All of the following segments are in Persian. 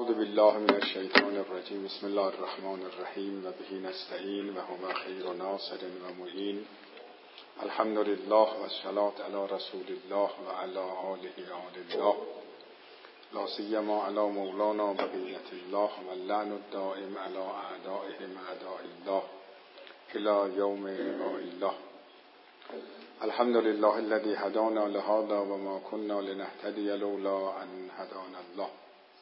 اعوذ بالله من الشیطان الرجیم. بسم الله الرحمن الرحیم و به نستعین و هو خیر ناصر و معین. الحمد لله و الصلاة علی رسول الله و علی آله آل الله، لا سیما علی مولانا بقیت الله و اللعن الدائم علی اعدائهم اعداء الله الی یوم لقاء الله. الحمد لله الذي هدانا لهذا و ما كنا لنهتدي لولا ان هدانا الله.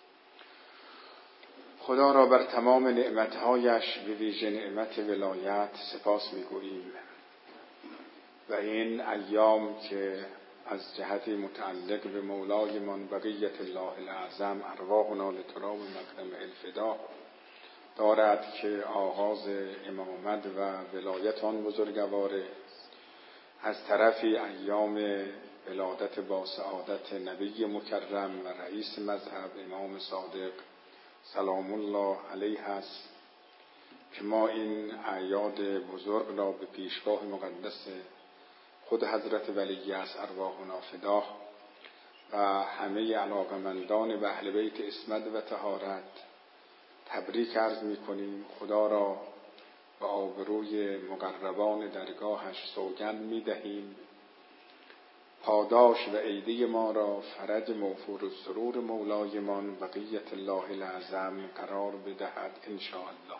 خدا را بر تمام نعمتهایش به ویژه نعمت ولایت سپاس می‌گوییم و این ایام که از جهت متعلق به مولایمان بقیت الله الاعظم ارواحنا لتراب مقدم الفدا دارد که آغاز امامت و ولایت آن بزرگواره، از طرفی ایام ولادت با سعادت نبی مکرم و رئیس مذهب امام صادق سلام الله علیه است که ما این اعیاد بزرگ را به پیشگاه مقدس خود حضرت ولی است ارواحنا فدا و همه علاقمندان به اهل بیت عصمت و طهارت تبریک عرض می‌کنیم. خدا را به آبروی مقربان درگاهش سوگند می‌دهیم پاداش و عیدی ما را فرج موفور و سرور مولایمان بقیت الله الاعظم قرار بدهد ان شاء الله.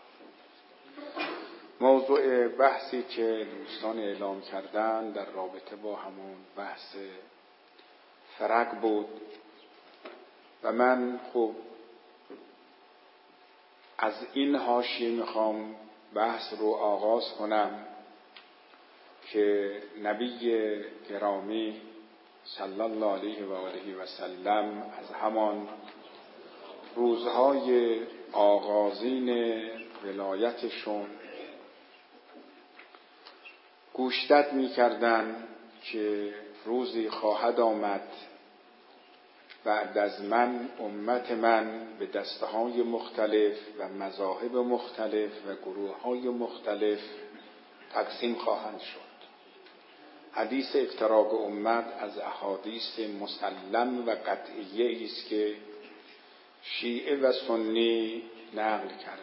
موضوع بحثی که دوستان اعلام کردن در رابطه با همون بحث فرق بود و من از این حاشیه میخوام بحث رو آغاز کنم که نبی گرامی صلی الله علیه و آله و سلم از همان روزهای آغازین ولایتشون گوشدد می‌کردند که روزی خواهد آمد بعد از من امت من به دسته‌های مختلف و مذاهب مختلف و گروه‌های مختلف تقسیم خواهند شد. حدیث افتراق امت از احادیث مسلم و قطعیه است که شیعه و سنی نقل کرده.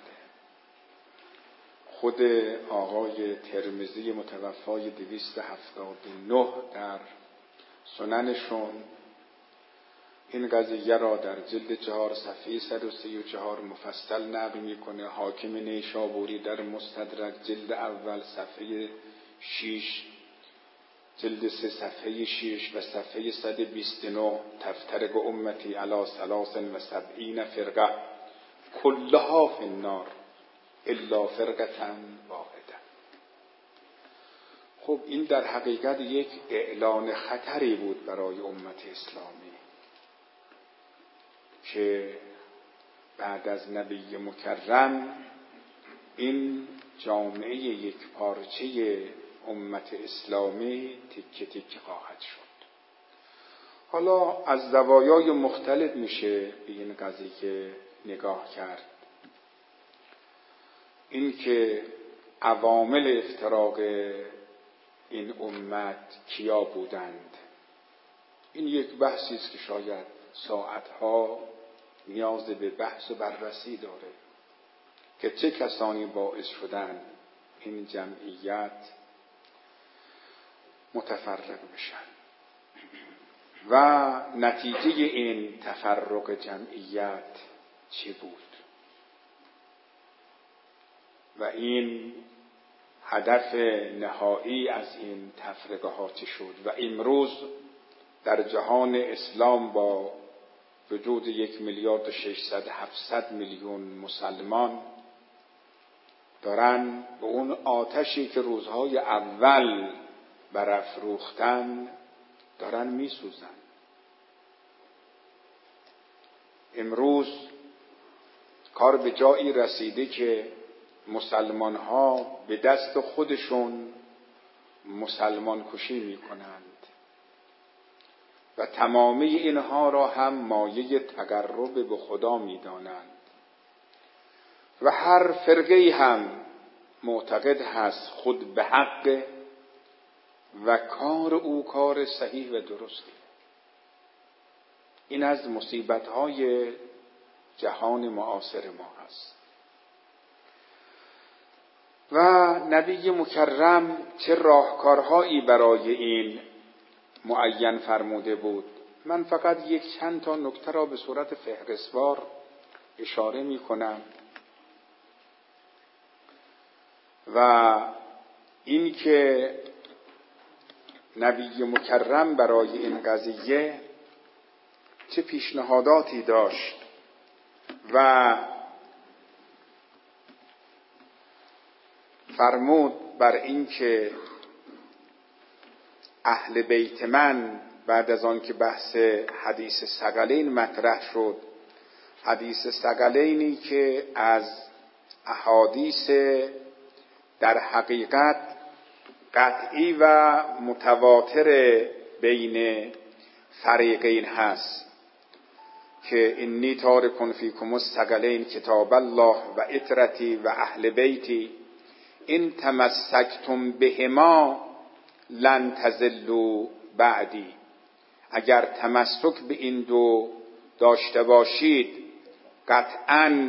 خود آقای ترمذی متوفای 279 در سننشون این قضیه را در جلد 4 صفحه 134 مفصل نقل میکنه. حاکم نیشابوری در مستدرک جلد اول صفحه 6 جلد 3 صفحه 6 و صفحه 129 تفترق امتی علی 73 فرقه کلها فی النار الا فرقه واحده. خب این در حقیقت یک اعلان خطری بود برای امت اسلامی که بعد از نبی مکرم این جامعه یک پارچه امت اسلامی تکه تکه خواهد شد. حالا از زوایای مختلف میشه به این قضیه نگاه کرد. این که عوامل افتراق این امت کیا بودند، این یک بحثی است که شاید ساعتها نیاز به بحث و بررسی داره که چه کسانی باعث شدن این جمعیت متفرق بشن و نتیجه این تفرق جمعیت چه بود و این هدف نهایی از این تفرقه ها چه شد. و امروز در جهان اسلام با وجود 1,600,000-700,000,000 مسلمان دارن به اون آتشی که روزهای اول برافروختن دارن میسوزن. امروز کار به جایی رسیده که مسلمان ها به دست خودشون مسلمان کشی میکنند و تمامی اینها را هم مایه تقرب به خدا میدانند و هر فرقه‌ای هم معتقد هست خود به حق و کار او کار صحیح و درستی. این از مصیبت‌های جهان معاصر ما هست. و نبی مکرم چه راهکارهایی برای این معین فرموده بود. من فقط چند تا نکته را به صورت فهرستوار اشاره می کنم و این که نبی مکرم برای این قضیه چه پیشنهاداتی داشت و فرمود بر این که اهل بیت من بعد از آن که بحث حدیث ثقلین مطرح شد، حدیث ثقلینی که از احادیث در حقیقت قطعی و متواتر بین فریقین هست که انی تارک فیکم الثقلین کتاب الله و عترتی و اهل بیتی ان تمسکتم بهما لن تضلوا بعدی. اگر تمسک به این دو داشته باشید قطعاً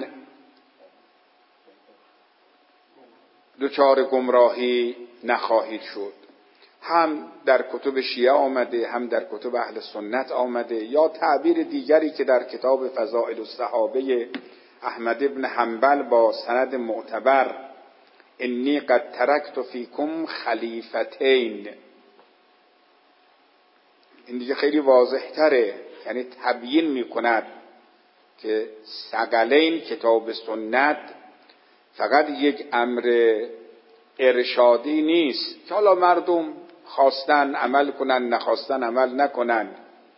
دچار گمراهی نخواهید شد. هم در کتب شیعه آمده، هم در کتب اهل سنت آمده، یا تعبیر دیگری که در کتاب فضائل الصحابه احمد ابن حنبل با سند معتبر انی قد ترکت فیکم خلیفتین، این دیگه خیلی واضح تره، یعنی تبیین میکند که ثقلین کتاب سنت فقط یک امر ارشادی نیست که حالا مردم خواستن عمل کنن نخواستن عمل نکنن.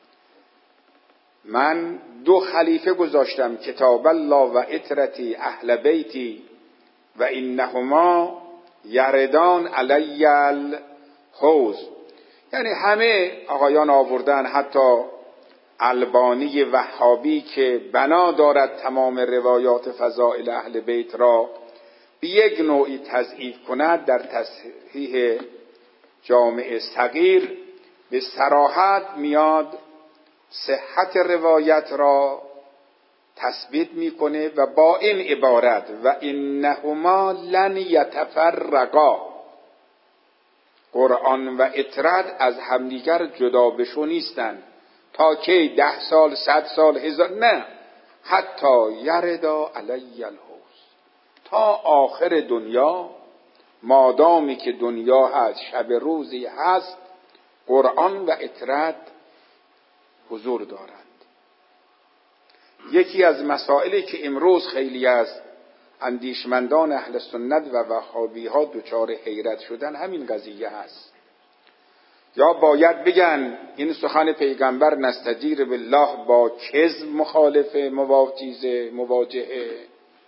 من دو خلیفه گذاشتم، کتاب الله و عترتی اهل بیتی و انهما یردان علی الحوض. یعنی همه آقایان آوردن، حتی البانی وهابی که بنا دارد تمام روایات فضائل اهل بیت را به یک نوعی تضعیف کند، در تصحیح جامع صغیر به صراحت میاد صحت روایت را تثبیت میکنه و با این عبارت و انهما لن یتفرقا، قرآن و عترت از همدیگر جدا بشو نیستن تا که 10 سال 100 سال 1000، نه، حتی یردا علی الحوض، تا آخر دنیا، مادامی که دنیا هست شب روزی هست قرآن و عترت حضور دارند. یکی از مسائلی که امروز خیلی از اندیشمندان اهل سنت و وهابی ها دچار حیرت شدن همین قضیه هست. یا باید بگن این سخن پیغمبر نستجیر بالله با کذب مخالفه مواجهه،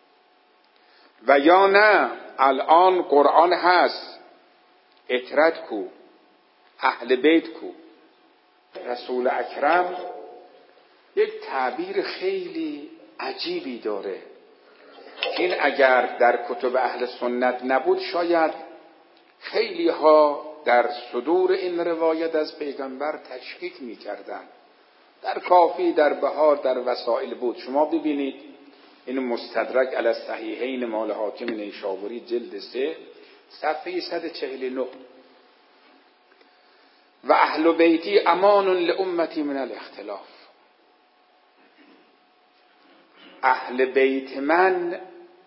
و یا نه الان قرآن هست، عترت کو، اهل بیت کو. رسول اکرم یک تعبیر خیلی عجیبی داره، این اگر در کتب اهل سنت نبود شاید خیلی ها در صدور این روایت از پیغمبر تشکیک می‌کردند. در کافی، در بهار، در وسائل بود. شما ببینید این مستدرک علی الصحیحین مال حاکم نیشابوری جلد 3 صفحه 149 و اهل بیتی امان لامتی من الاختلاف. اهل بیت من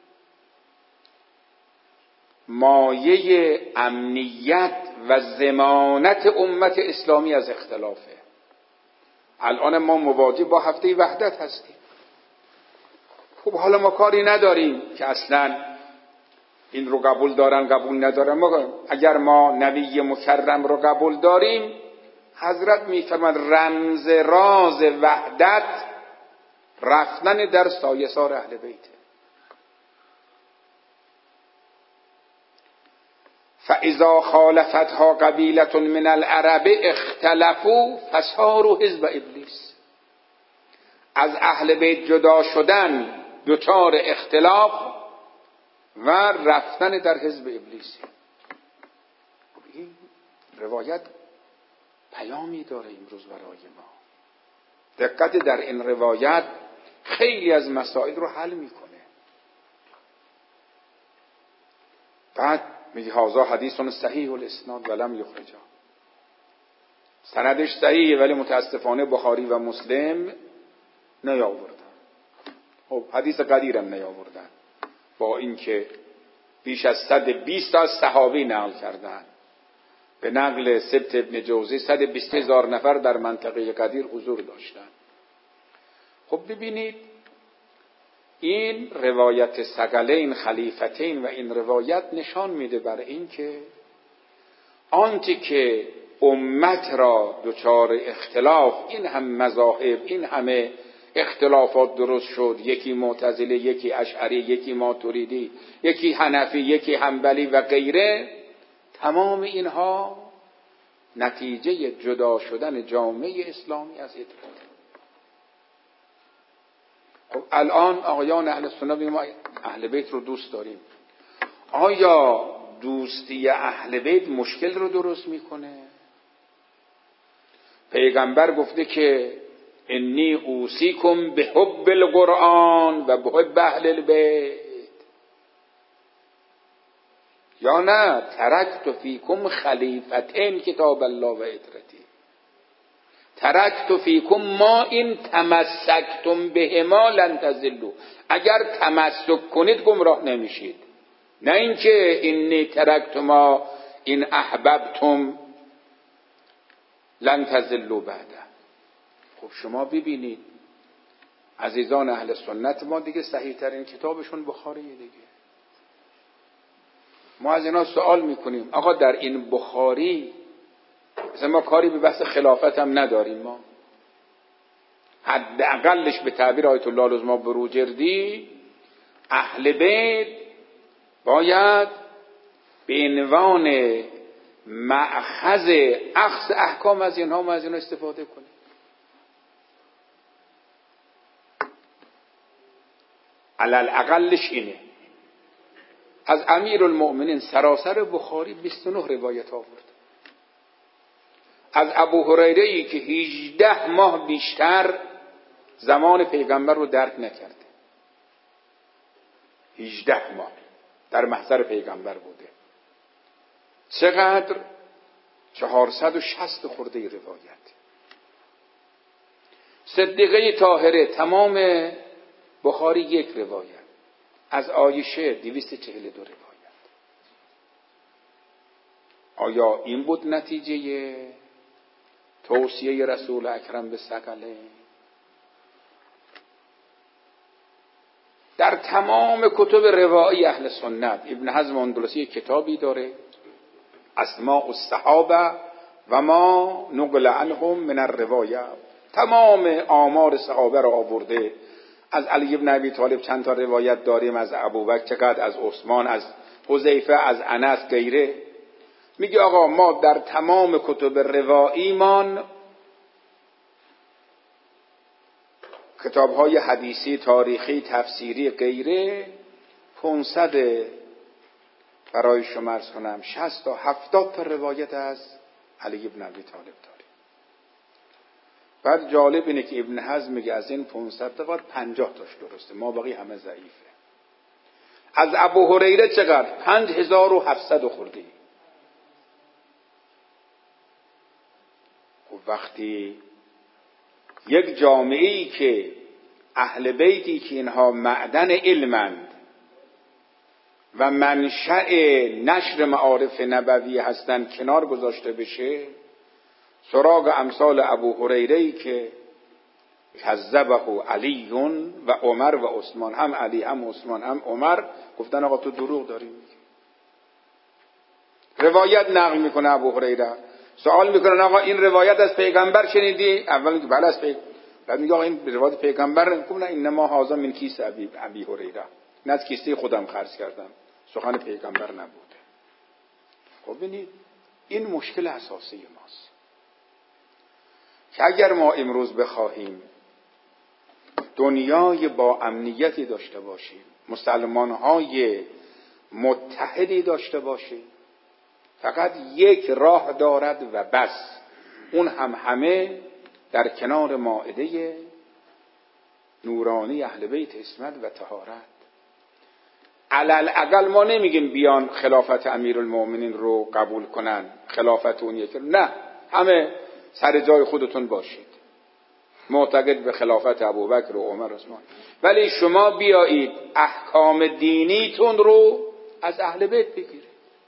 مایه امنیت و ضمانت امت اسلامی از اختلافه. الان ما مواجه با هفته وحدت هستیم. خب حالا ما کاری نداریم که اصلا این رو قبول دارن قبول ندارن. اگر ما نبی مکرم رو قبول داریم، حضرت میفرماند رمز راز وحدت رفتن در سایه‌سار اهل بیته. فاذا خالفتها قبیلة من العرب اختلفوا فصاروا حزب ابلیس. از اهل بیت جدا شدن دچار اختلاف و رفتن در حزب ابلیس. این روایت پیامی داره امروز برای ما. دقت در این روایت خیلی از مسائل رو حل میکنه. بعد میگه هذا حدیث صحیح الاسناد ولم یخرجا، سندش صحیحه ولی متاسفانه بخاری و مسلم نیاوردن. خب حدیث قدیرم نیاوردن، با اینکه بیش از 120 تا از صحابی نقل کردن. به نقل سبت ابن جوزی 120,000 نفر در منطقه قدیر حضور داشتن. خب ببینید این روایت ثقلین خلیفتین و این روایت نشان میده بر این که آنچه که امت را دچار اختلاف، این هم مذاهب، این همه اختلافات درست شد، یکی معتزله، یکی اشعری، یکی ماتوریدی، یکی حنفی، یکی حنبلی و غیره، تمام اینها نتیجه جدا شدن جامعه اسلامی از ادراک. خب الان آقایان اهل سنت ما اهل بیت رو دوست داریم. آیا دوستی اهل بیت مشکل رو درست میکنه؟ پیغمبر گفته که انی اوصیکم بحب القرآن و بحب اهل البیت، یا نه ترکت فیکم خلیفتین کتاب الله و عترتی، ترکت فیکم ما این تمسکتم بهما لن تضلوا، اگر تمسک کنید گمراه نمیشید. نه اینکه انی ترکت ما این احببتم لن تضلوا بعده. خب شما ببینید عزیزان اهل سنت ما دیگه صحیح ترین کتابشون بخاریه دیگه. ما از اینا سوال میکنیم آقا در این بخاری مثلا ما کاری به بحث خلافت هم نداریم، ما حداقلش به تعبیر آیت الله العظمی بروجردی اهل بیت باید به عنوان مأخذ اخذ احکام از اینها ما از اینا استفاده کنیم. علل اقلش اینه. از امیرالمؤمنین سراسر بخاری 29 روایت آورد. از ابو هریره ای که 18 ماه بیشتر زمان پیغمبر رو درک نکرده، 18 ماه در محضر پیغمبر بوده. چقدر؟ 460 خورده روایت. صدیقه طاهره تمام بخاری 1 روایت. از عایشه 242 روایت. آیا این بود نتیجه توصیه رسول اکرم به ثقله؟ در تمام کتب روایی اهل سنت ابن حزم اندلسی کتابی داره اسماء الصحابه و ما نقل عنهم من الروایه، تمام آمار صحابه را آورده. از علی بن ابی طالب چند تا روایت داریم، از ابوبکر چقدر، از عثمان، از حذیفه، از انس، غیره. میگه آقا ما در تمام کتب رواییمان، کتاب‌های حدیثی، تاریخی، تفسیری، غیره، 500 برای شما عرض کنم 60 تا 70 تا روایت از علی بن ابی طالب داریم. بعد جالب اینه که ابن حزم میگه از این 500 تا 50 تاش درسته، ما باقی همه ضعیفه. از ابو هریره چقدر؟ 5700 خورده. خب وقتی یک جامعه‌ای که اهل بیتی که اینها معدن علمند و منشأ نشر معارف نبوی هستند کنار گذاشته بشه، سراغ امثال ابو هریره‌ای که کذبه علی و عمر و عثمان، هم علی هم عثمان هم عمر گفتن آقا تو دروغ داری میگی. روایت نقل میکنه ابو هریره، سوال میکنن آقا این روایت از پیغمبر شنیدی؟ اول میگه بله از پیغمبر. بعد میگه آقا این روایت پیغمبر؟ میگه نه انما هذا من کیس ابی هریره، نه از کیسه خودم خرج کردم، سخن پیغمبر نبوده. خب ببینید این مشکل اساسی ماست که اگر ما امروز بخواهیم دنیای با امنیتی داشته باشیم، مسلمان‌های متحدی داشته باشیم، فقط یک راه دارد و بس، اون هم همه در کنار مائده نورانی اهل بیت عصمت و طهارت. علل ما نمیگیم بیان خلافت امیرالمومنین رو قبول کنن، خلافت اون یکی، نه، همه سر جای خودتون باشید، معتقد به خلافت ابوبکر و عمر و عثمان، ولی شما بیایید احکام دینیتون رو از اهل بیت بگیرید.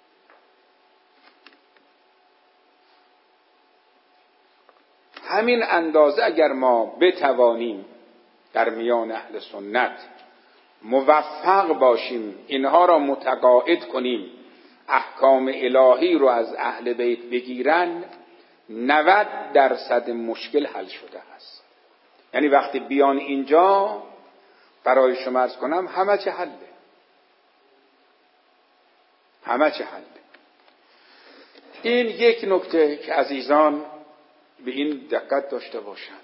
همین اندازه اگر ما بتوانیم در میان اهل سنت موفق باشیم اینها را متقاعد کنیم احکام الهی رو از اهل بیت بگیرن، 90% مشکل حل شده است. یعنی وقتی بیان اینجا برای شما عرض کنم همه چه حله، همه چه حله. این یک نکته که عزیزان به این دقت داشته باشند.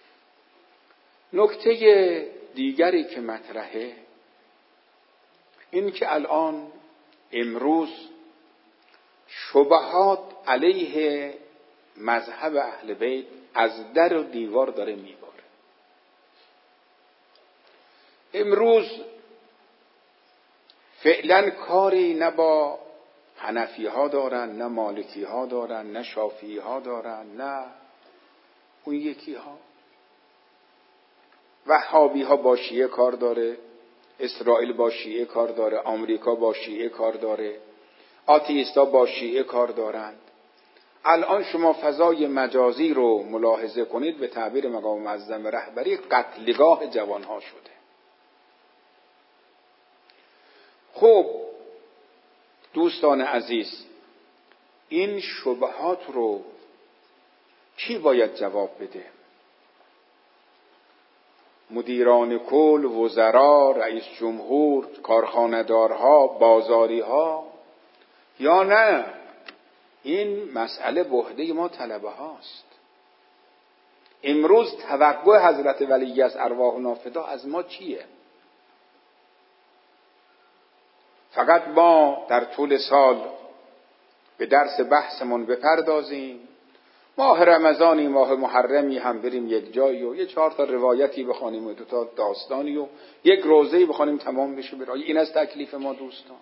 نکته دیگری که مطرحه این که الان امروز شبهات علیه مذهب اهل بیت از در و دیوار داره میباره. امروز فعلا کاری نه با حنفی ها دارن، نه مالکی ها دارن، نه شافعی ها دارن، نه اون یکی ها. وهابی ها با شیعه کار داره، اسرائیل با شیعه کار داره، آمریکا با شیعه کار داره، آتئیستا با شیعه کار دارند. الان شما فضای مجازی رو ملاحظه کنید، به تعبیر مقام معظم رهبری قتلگاه جوانها شده. خب دوستان عزیز، این شبهات رو کی باید جواب بده؟ مدیران کل، وزرا، رئیس جمهور، کارخانه‌دارها، بازاریها، یا نه این مسئله به عهده ما طلبه هاست؟ امروز توقع حضرت ولی از ارواح نافدا از ما چیه؟ فقط ما در طول سال به درس بحثمون بپردازیم، ماه رمضانی، ماه محرمی هم بریم یک جایی و 4 تا روایتی بخوانیم و 2 تا داستانی و یک روزه‌ای بخوانیم تمام بشه بره. این از تکلیف ما دوستان؟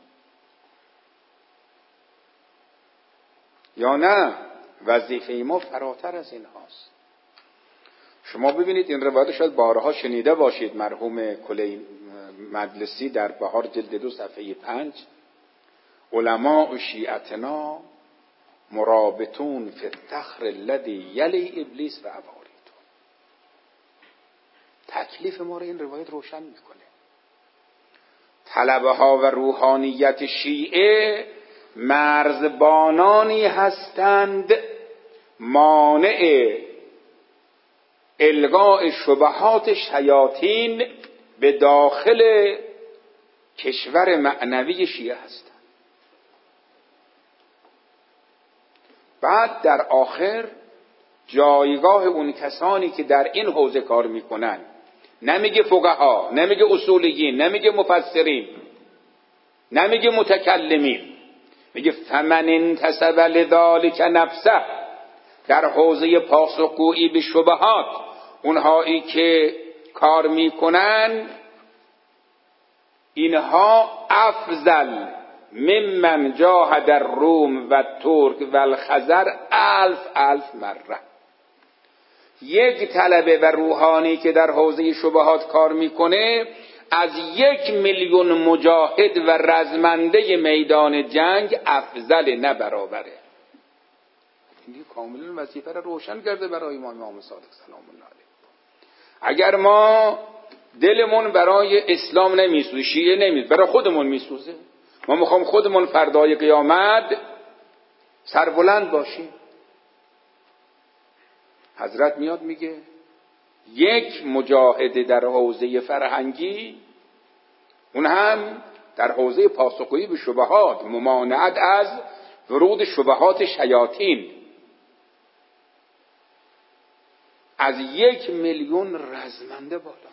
یا نه وظیفه ما فراتر از این هاست؟ شما ببینید این روایت شاید بارها شنیده باشید، مرحوم کلی مجلسی در بهار جلد 2 صفحه 5 علماء شیعتنا مرابطون فی التخر الذی یلی ابلیس و عواریدو. تکلیف ما رو این روایت روشن میکنه. طلبه ها و روحانیت شیعه مرزبانانی هستند مانع القاء شبهات شیاطین به داخل کشور معنوی شیعه هستند. بعد در آخر جایگاه اون کسانی که در این حوزه کار میکنن، نمیگه فقها، نمیگه اصولیین، نمیگه مفسرین، نمیگه متکلمین، میگه فمن انتسب لذالک نفسه، در حوزه پاسخگویی به شبهات اونهایی که کار میکنن اینها افضل ممن جاهد الروم و ترک و الخزر 1000 مره. یک طلبه و روحانی که در حوزه شبهات کار میکنه از 1,000,000 مجاهد و رزمنده میدان جنگ افضل، نه برابره. این کاملا وظیفه را روشن کرده برای امام صادق سلام الله علیه. اگر ما دلمون برای اسلام نمیسوزه، شیعه نمیسوزه، برای خودمون میسوزه، ما میخوام خودمون فردای قیامت سربلند باشیم. حضرت میاد میگه یک مجاهد در حوزه فرهنگی، اون هم در حوزه پاسخگویی به شبهات، ممانعت از ورود شبهات شیاطین، از 1,000,000 رزمنده بالاتر.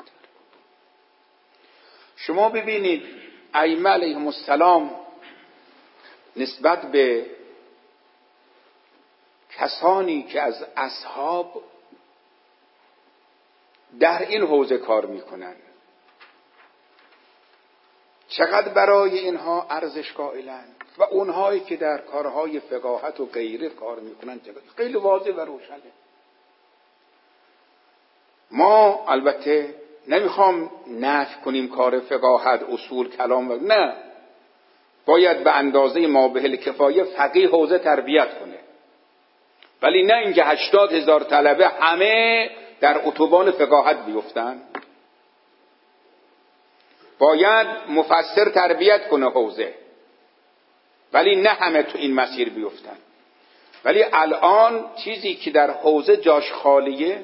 شما ببینید ائمه علیهم السلام نسبت به کسانی که از اصحاب در این حوزه کار میکنن، چقدر برای اینها ارزش قائلن و اونهایی که در کارهای فقاهت و غیره کار میکنن چقدر خیلی واضح و روشنه. ما البته نمیخوام نفی کنیم کار فقاهت، اصول، کلام و نه، باید به اندازه ما به کفایه فقیه حوزه تربیت کنه، ولی نه اینکه 80,000 طلبه همه در اتوبان فقاهت بیفتن. باید مفسر تربیت کنه حوزه، ولی نه همه تو این مسیر بیفتن. ولی الان چیزی که در حوزه جاش خالیه،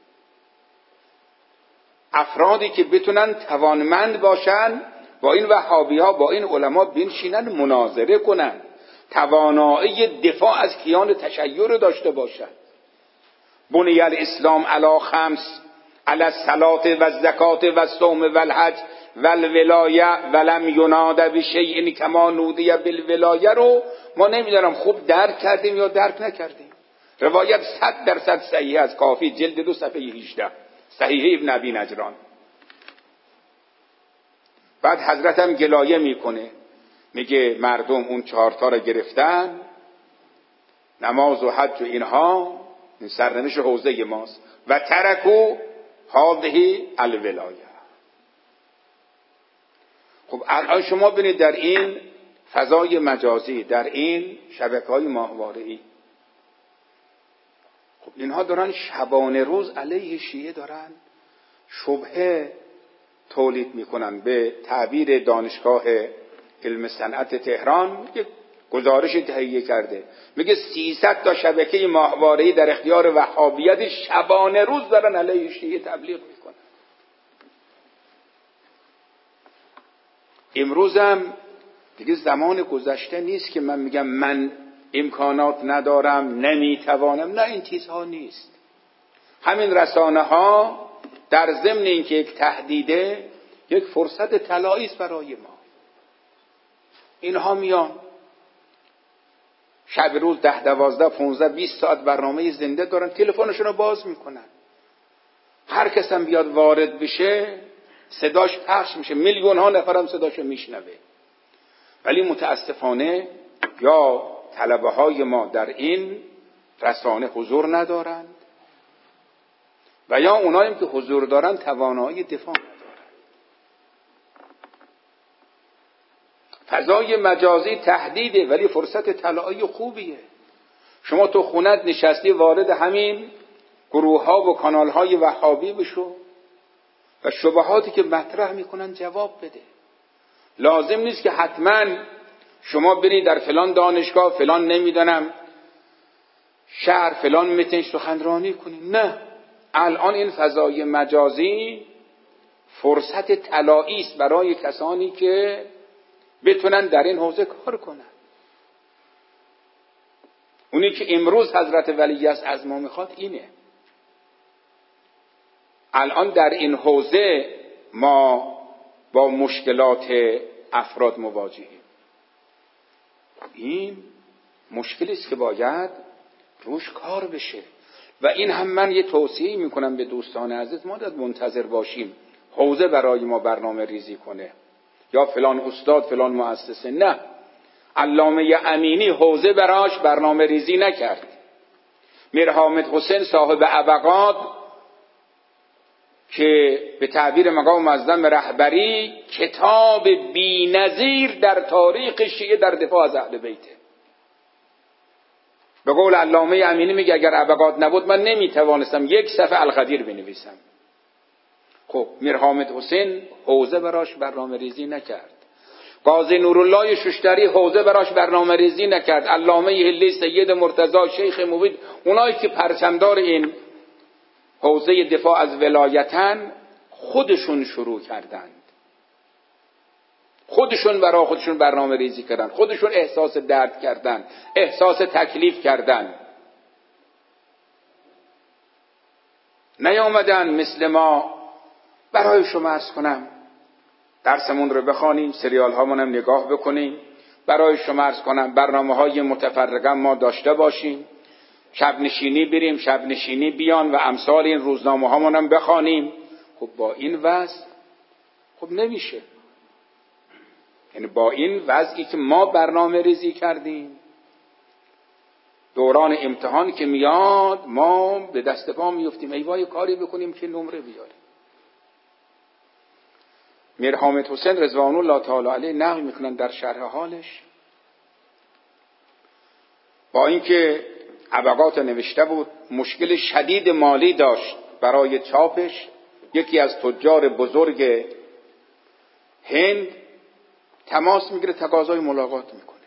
افرادی که بتونن توانمند باشن با این وهابی ها، با این علما بنشینن مناظره کنن، توانایی دفاع از کیان تشیع داشته باشن. بنی الاسلام علی خمس، علی الصلاة و الزکات و الصوم و الحج و الولایه ولم یناد بشیء کما نودی بالولایه رو ما نمیدونم خوب درک کردیم یا درک نکردیم. روایت 100% صحیح از کافی جلد 2 صفحه 18 صحیح ابن ابی نجران. بعد حضرت هم گلایه میکنه، میگه مردم اون 4 تا رو گرفتن، نماز و حج و اینها، این سرنوشت حوزه ماست، و ترکو هذه الولایه. خب الان شما ببینید در این فضای مجازی، در این شبکه‌های ماهواره‌ای، خب اینها دارن شبانه روز علیه شیعه دارن شبهه تولید میکنن. به تعبیر دانشگاه علم صنعت تهران که گزارش تهیه کرده، میگه 300 تا شبکه ماهواره‌ای در اختیار وهابیت شبانه روز دارن علیه شیعه تبلیغ میکنن. امروزم دیگه زمان گذشته نیست که من میگم من امکانات ندارم، نمیتوانم، نه این چیزها نیست. همین رسانه ها در ضمن اینکه یک تهدیده، یک فرصت طلایی است برای ما. اینها میان شب روز 10 12 15 20 ساعت برنامه زنده دارن، تلفنشون رو باز میکنن، هر کس هم بیاد وارد بشه صداش پخش میشه، میلیون ها نفر هم صداشو میشنوه. ولی متاسفانه یا طلبه های ما در این رسانه حضور ندارند و یا اونایی که حضور دارن توانایی دفاع ندارن. فضای مجازی تهدیده ولی فرصت طلایی خوبیه. شما تو خونت نشستی وارد همین گروه ها و کانال های وهابی بشو و شبهاتی که مطرح میکنن جواب بده. لازم نیست که حتما شما برید در فلان دانشگاه، فلان نمیدونم شهر، فلان متن سخنرانی کنید. نه، الان این فضای مجازی فرصت طلایی است برای کسانی که بتونن در این حوزه کار کنن. اونی که امروز حضرت ولی از ما میخواد اینه. الان در این حوزه ما با مشکلات افراد مواجهیم. این مشکلی است که باید روش کار بشه و این هم من یه توصیه میکنم به دوستان عزیز، ما باید منتظر باشیم حوزه برای ما برنامه ریزی کنه یا فلان استاد فلان مؤسسه. نه، علامه امینی حوزه براش برنامه ریزی نکرد. میر حامد حسین صاحب ابقاد که به تعبیر مقام معظم رهبری کتاب بی‌نظیر در تاریخ شیعه در دفاع از اهل بیته. به قول علامه امینی میگه اگر ابقاد نبود من نمیتوانستم 1 صفحه القدیر بنویسم. خب میر حامد حسین حوزه براش برنامه ریزی نکرد. قاضی نورالله ششتری حوزه براش برنامه ریزی نکرد. علامه هلی، سید مرتضی، شیخ موید، اونایی که پرچمدار این حوزه دفاع از ولایتن خودشون شروع کردند، خودشون برای خودشون برنامه ریزی کردن، خودشون احساس درد کردن، احساس تکلیف کردن. نیامدن مثل ما برای شما عرض کنم درسمون رو بخوانیم، سریال هامون هم نگاه بکنیم، برای شما عرض کنم برنامه های متفرقه ما داشته باشیم، شب نشینی بریم، شب نشینی بیان و امثال این روزنامه هامون هم بخوانیم. خب با این وضع خب نمیشه. یعنی با این وضعی که ما برنامه ریزی کردیم، دوران امتحان که میاد ما به دست پا میفتیم، ای وای کاری بکنیم که نمره بیاریم. میر حامد حسین رضوان الله تعالی علیه نقل میکنن در شرح حالش، با اینکه ابقات نوشته بود مشکل شدید مالی داشت برای چاپش، یکی از تجار بزرگ هند تماس میگیره، تقاضای ملاقات میکنه.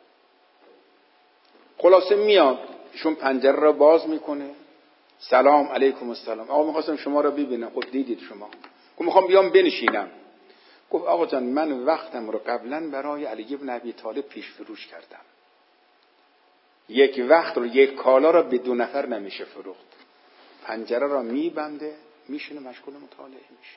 خلاصه میاد، ایشون پنجره را باز میکنه، سلام علیکم السلام، آقا میخواستم شما را ببینم. خب دیدید شما؟ گفت میخوام بیام بنشینم. گفت آقا جان من وقتم رو قبلا برای علی ابن ابی طالب پیش فروش کردم. یک وقت رو، یک کالا را به 2 نفر نمیشه فروخت. پنجره را میبنده، میشینه مشغول مطالعه میشه.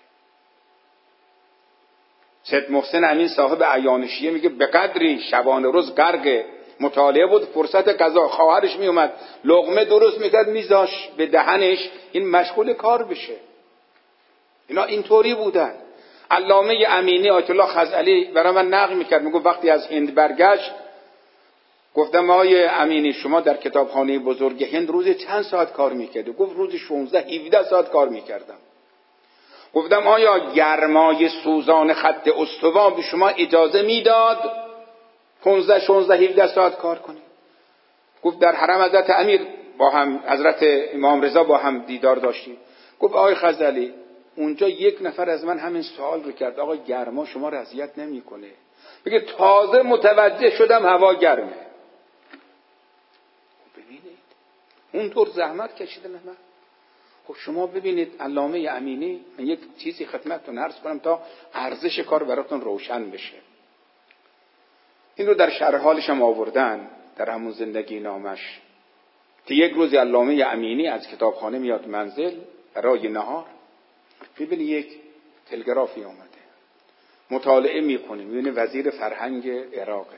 سید محسن امین صاحب اعیان شیعه میگه به قدری شبانه روز غرق مطالعه بود، فرصت غذا خواهرش میومد لقمه درست میکرد میذاش به دهنش، این مشغول کار بشه. اینا اینطوری بودن. علامه امینی آیت الله خزعلی برای من نقل میکرد، میگه وقتی از هند برگشت گفتم آقای امینی شما در کتابخانه بزرگ هند روزی چند ساعت کار میکردی؟ گفت روزی 16-17 ساعت کار میکردم. گفتم آیا گرمای سوزان خط استوا به شما اجازه میداد 15-16-17 ساعت کار کنید؟ گفت در حرم حضرت امیر با هم، حضرت امام رضا با هم دیدار داشتیم. گفت آقای خزعلی اونجا یک نفر از من همین سوال رو کرد، آقا گرما شما را اذیت نمیکنه؟ بگه تازه متوجه شدم هوا گرمه. ببینید اونطور زحمت کشیده من. خب شما ببینید علامه امینی، من یک چیزی خدمتتون عرض کنم تا ارزش کار براتون روشن بشه. این رو در شرح حالش هم آوردن در همون زندگی نامش، که یک روز علامه امینی از کتابخانه میاد منزل برای نهار، ببینید یک تلگرافی اومده، مطالعه میکنه، میبینه وزیر فرهنگ عراقه،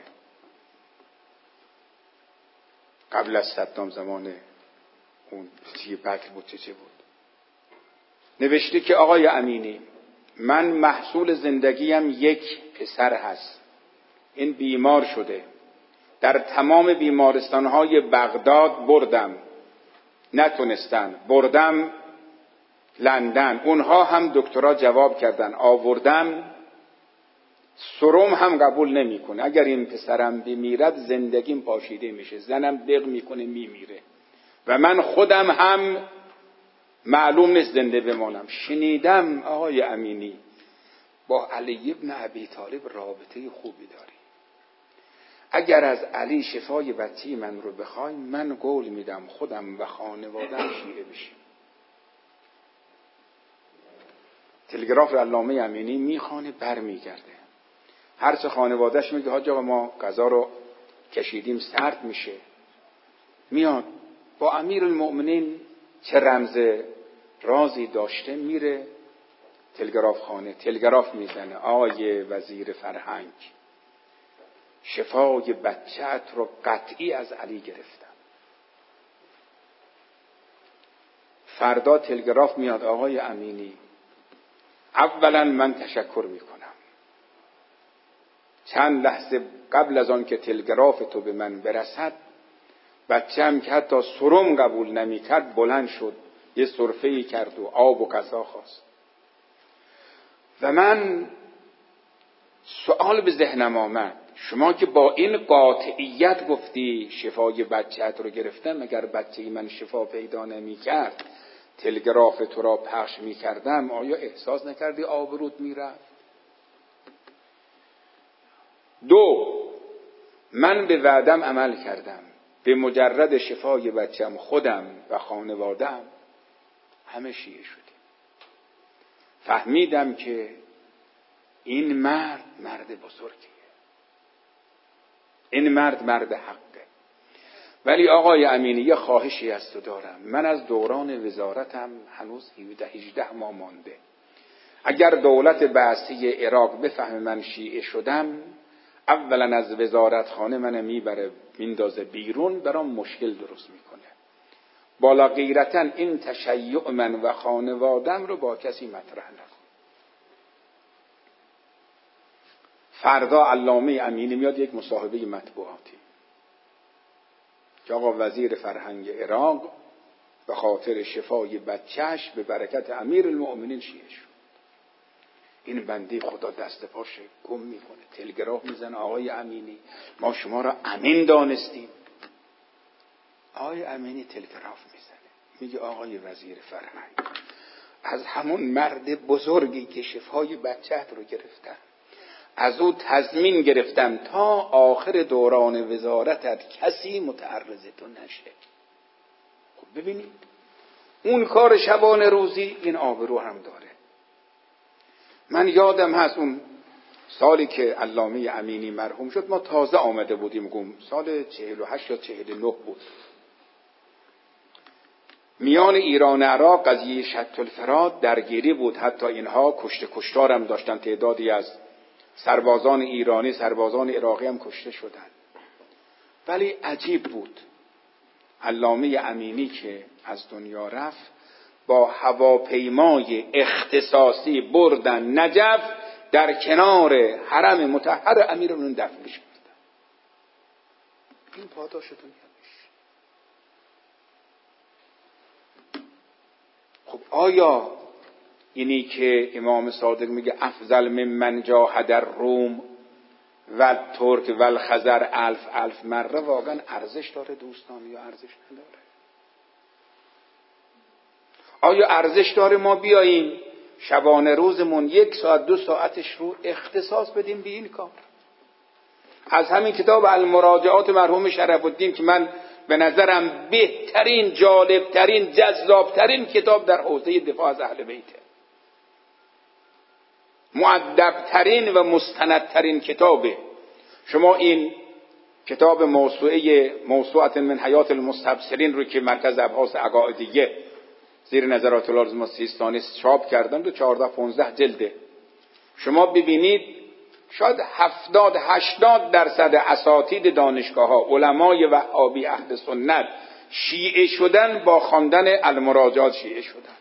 قبل از صدام، زمان اون چیه بکر بود چه بود، نوشته که آقای امینی من محصول زندگیم یک پسر هست، این بیمار شده، در تمام بیمارستانهای بغداد بردم نتونستن، بردم لندن اونها هم دکترا جواب کردن، آوردم سرم هم قبول نمیکنه، اگر این پسرم بمیرد زندگیم پاشیده میشه، زنم دق میکنه میمیره و من خودم هم معلوم نیست زنده بمانم. شنیدم آقای امینی با علی ابن ابی طالب رابطه خوبی داری، اگر از علی شفای بچه من رو بخوای من قول میدم خودم و خانواده‌ام شیعه بشیم. تلگراف علامه امینی میخوانه برمیگرده، هر چه خانواده‌اش میگه حاج آقا ما غذا رو کشیدیم سرد میشه، میاد با امیرالمؤمنین چه رمز رازی داشته میره تلگراف خانه، تلگراف میزنه آقای وزیر فرهنگ شفای بچه‌ت رو قطعی از علی گرفتم. فردا تلگراف میاد آقای امینی اولا من تشکر میکنم، چند لحظه قبل از آن که تلگراف تو به من برسد بچه‌م که حتی سرم قبول نمیکرد بلند شد یه سرفه‌ای کرد و آب و غذا خواست و من سوال به ذهنم آمد، شما که با این قاطعیت گفتی شفای بچه‌ت رو گرفتم، اگر بچه من شفا پیدا نمیکرد تلگراف تو را پخش میکردم، آیا احساس نکردی آبروت میرفت؟ 2 من به وعدم عمل کردم، به مجرد شفای بچم خودم و خانواده‌ام همه شیعه شدیم. فهمیدم که این مرد بزرگیه، این مرد حقه. ولی آقای امینی یه خواهشی از تو دارم، من از دوران وزارتم هنوز 17-18 ماه مانده، اگر دولت بعثی عراق بفهمه من شیعه شدم اولا از وزارتخانه من میبره میندازه بیرون، برام مشکل درست میکنه. بالا غیرتن این تشیع من و خانوادم رو با کسی مطرح نکن. فردا علامه امینی میاد یک مصاحبه مطبوعاتی که آقا وزیر فرهنگ عراق به خاطر شفای بچهش به برکت امیر المؤمنین شیعه شد. این بنده خدا دست پاش گم میکنه، تلگراف میزنه آقای امینی ما شما را امین دانستیم. آقای امینی تلگراف میزنه میگه آقای وزیر فرهنگ، از همون مرد بزرگی که شفای بچهت رو گرفتم از او تضمین گرفتم تا آخر دوران وزارتت کسی متعرض تو نشه. خب ببینید اون کار شبانه روزی این آبرو هم داره. من یادم هست اون سالی که علامه امینی مرحوم شد ما تازه آمده بودیم، سال 48 یا 49 بود. میان ایران و عراق قضیه شط الفرات درگیری بود، حتی اینها کشتار هم داشتن، تعدادی از سربازان ایرانی سربازان عراقی هم کشته شدند. ولی عجیب بود علامه امینی که از دنیا رفت با هواپیمای اختصاصی بردن نجف، در کنار حرم مطهر امیرالمومنین دفنش کردن. این پاداش دنیاش. خب آیا اینی که امام صادق میگه افضل من جاهد الروم و ترک و الخزر الف مره واقعا ارزش داره دوستان یا ارزش نداره؟ آیا ارزش داره ما بیاییم شبانه روزمون 1 ساعت 2 ساعتش رو اختصاص بدیم به این کار؟ از همین کتاب المراجعات مرحوم شرف الدین که من به نظرم بهترین، جالبترین، جذابترین کتاب در حوزه دفاع از اهل بیته، مؤدبترین و مستندترین کتابه. شما این کتاب موسوعه من حیات المستبصرین رو که مرکز ابحاث عقائدیه زیر نظرات العلماء سیستانی چاپ کردن، دو 14-15 جلده. شما ببینید شاید 70-80% اساتید دانشگاه ها علمای وهابی اهل سنت شیعه شدن با خواندن المراجعات شیعه شدن.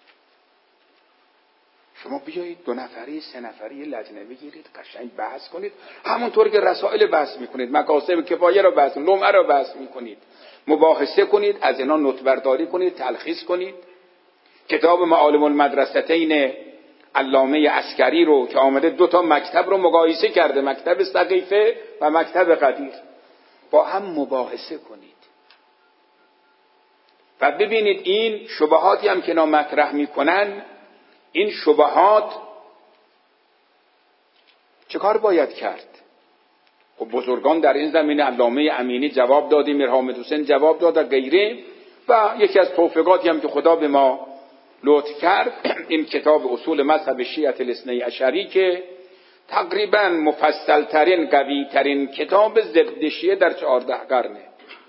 شما بیایید 2 نفری 3 نفری لجنه بگیرید قشنگ بحث کنید، همونطور که رسائل بحث میکنید، مکاسب کفایه رو بحث، لمعه رو بحث میکنید، مباحثه کنید، از اینا نوت برداری کنید، تلخیص کنید. کتاب معالم المدرستین علامه عسکری رو که آمده 2 مکتب رو مقایسه کرده، مکتب سقیفه و مکتب قدیر، با هم مباحثه کنید و ببینید این شبهاتی هم که اینا مطرح میکنن، این شبهات چه کار باید کرد؟ خب بزرگان در این زمینه علامه امینی جواب دادی، میر حامد حسین جواب داد و غیره. و یکی از توفیقاتی هم که خدا به ما لطف کرد این کتاب اصول مذهب شیعه الاثنی عشری که تقریبا مفصل ترین قوی ترین کتاب ضد شیعه در 14 قرنه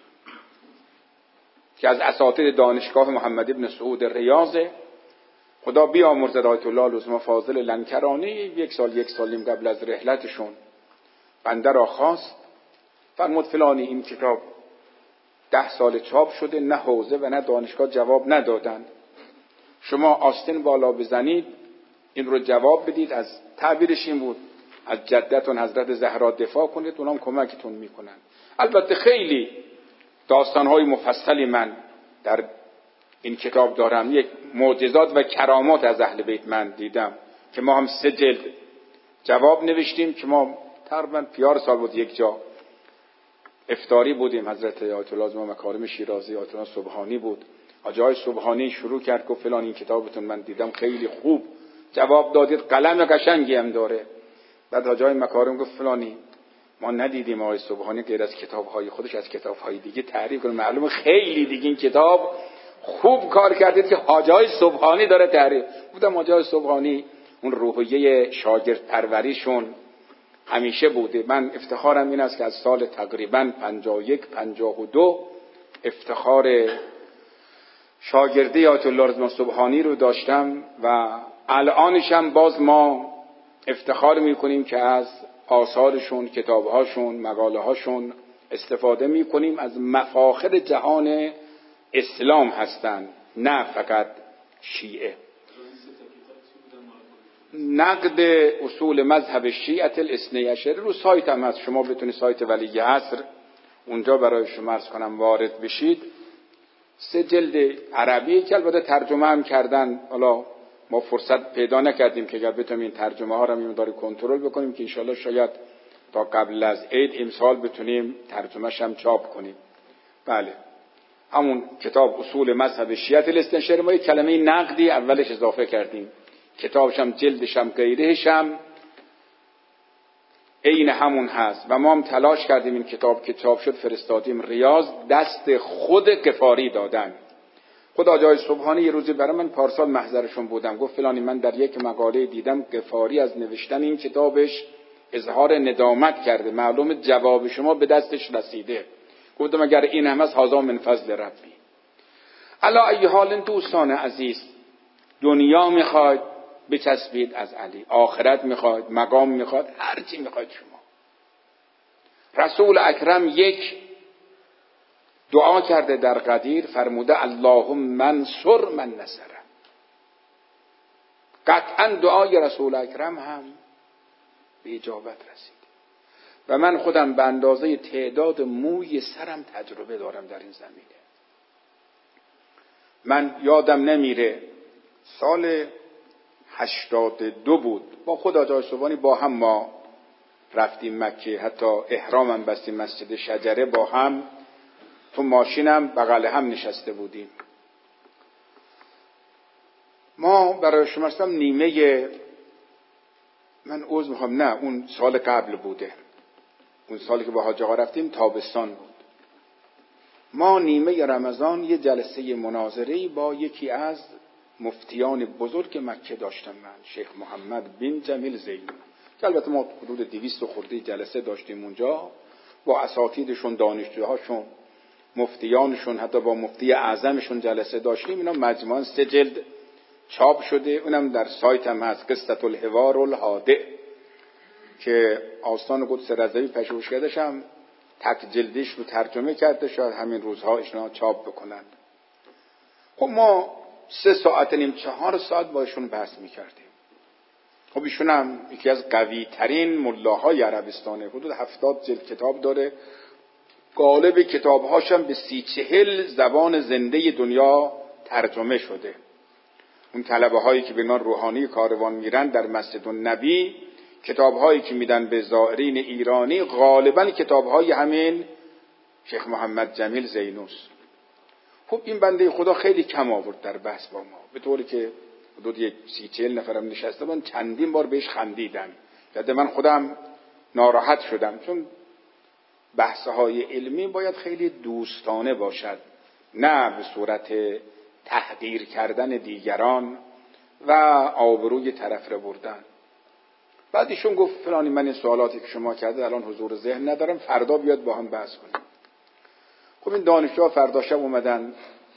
که از اساتید دانشگاه محمد ابن سعود ریاضه. خدا بیامرزد آیت الله العظمی فاضل لنکرانی 1 سال نیم قبل از رحلتشون بنده را خواست، فرمود فلانی این کتاب 10 سال چاپ شده، نه حوزه و نه دانشگاه جواب ندادن، شما آستین بالا بزنید این رو جواب بدید، از تعبیرش این بود از جدتون حضرت زهرا دفاع کنید، اونام کمکتون میکنن. البته خیلی داستانهای مفصلی من در این کتاب دارم، یک معجزات و کرامات از اهل بیت من دیدم که ما هم 3 جلد جواب نوشتیم که ما تقریبا 4 سال بود یک جا افطاری بودیم، حضرت آیت الله اعظم مکارم شیرازی آیت الله سبحانی بود، آجای سبحانی شروع کرد گفت فلان این کتابتون من دیدم خیلی خوب جواب دادید، قلم قشنگی هم داره. بعد آجای مکارم گفت فلانی ما ندیدیم آقای سبحانی غیر از کتاب‌های خودش از کتاب‌های دیگه تعریف کنه، معلومه خیلی دیگه این کتاب خوب کار کردید که حاجای سبحانی داره تعریف. بودم حاجای سبحانی اون روحیه شاگرد پروریشون همیشه بوده. من افتخارم این است که از سال تقریبا 51-52 افتخار شاگردی آیت الله رضوان سبحانی رو داشتم و الانش هم باز ما افتخار میکنیم که از آثارشون، کتابهاشون، مقاله هاشون استفاده میکنیم. از مفاخر جهان اسلام هستند، نه فقط شیعه. نقد اصول مذهب شیعه الاثنی عشر رو سایت هم هست، شما بتونید سایت ولی عصر اونجا برای شما عرض کنم وارد بشید. 3 جلد عربی که البته ترجمه هم کردن، حالا ما فرصت پیدا نکردیم که اگر بتونیم این ترجمه ها رو هم داری کنترل بکنیم که انشالله شاید تا قبل از عید امسال بتونیم ترجمهش هم چاپ کنیم. بله، همون کتاب اصول مذهب شیعه الاثنی عشر، ما یک کلمه نقدی اولش اضافه کردیم، کتابش هم جلدش هم غیرهش هم عین همون هست و ما هم تلاش کردیم این کتاب که چاپ شد فرستادیم ریاض، دست خود غفاری دادن. خود آجای سبحانی یه روزی برای من پارسال محضرشون بودم، گفت فلانی من در یک مقاله دیدم غفاری از نوشتن این کتابش اظهار ندامت کرده، معلوم جواب شما به دستش رسیده. گفتم اگر این هم هست هذا من فضل ربی. علی ای حال دوستان عزیز، دنیا میخواید بچسبید از علی، آخرت میخواید، مقام میخواید، هر چی میخواید شما. رسول اکرم یک دعا کرده در قدیر، فرموده اللهم منصر من نصره. قطعا دعای رسول اکرم هم به اجابت رسید و من خودم به اندازه تعداد موی سرم تجربه دارم در این زمینه. من یادم نمیره سال 82 بود، با خود آجای سبحانی با هم ما رفتیم مکه، حتی احرامم بستیم مسجد شجره، با هم تو ماشینم بغل هم نشسته بودیم. ما برای شما هستم نیمه، من عذر میخوام، نه اون سال قبل بوده، اون سالی که با حاج آقا رفتیم تابستان بود. ما نیمه رمضان یه جلسه مناظره‌ای با یکی از مفتیان بزرگ مکه داشتم، من شیخ محمد بن جمیل زینو، که البته ما حدود 200 خورده جلسه داشتیم اونجا با اساتیدشون، دانشجوهاشون، مفتیانشون، حتی با مفتی اعظمشون جلسه داشتیم. اینا مجموعاً 3 جلد چاپ شده، اونم در سایت هم هست، قصة الحوار الهادئ که آستان قدس رضوی پژوهش کردش، هم تک جلدیش رو ترجمه کرده، شاید همین روزها ایشون چاپ بکنن. خب ما 3 ساعت نیم 4 ساعت با ایشون بحث میکردیم. خب ایشون هم یکی از قوی ترین ملاهای عربستانه، حدود 70 جلد کتاب داره، غالب کتابهاش هم به 30-40 زبان زنده دنیا ترجمه شده. اون طلبه هایی که به نام روحانی کاروان میرن در مسجد النبی، کتاب هایی که میدن به زائرین ایرانی غالبا کتاب های همین شیخ محمد جمیل زینوس. خب این بنده خدا خیلی کم آورد در بحث با ما، به طوری که حدود 30-40 نفرم نشسته بودن، چندین بار بهش خندیدن. یاد من خودم ناراحت شدم، چون بحث‌های علمی باید خیلی دوستانه باشد، نه به صورت تحقیر کردن دیگران و آبروی طرف را بردن. بعد ایشون گفت فلانی من این سوالاتی که شما کرده الان حضور ذهن ندارم، فردا بیاد با هم بحث کنیم. خب این دانشجوها فردا شب اومدن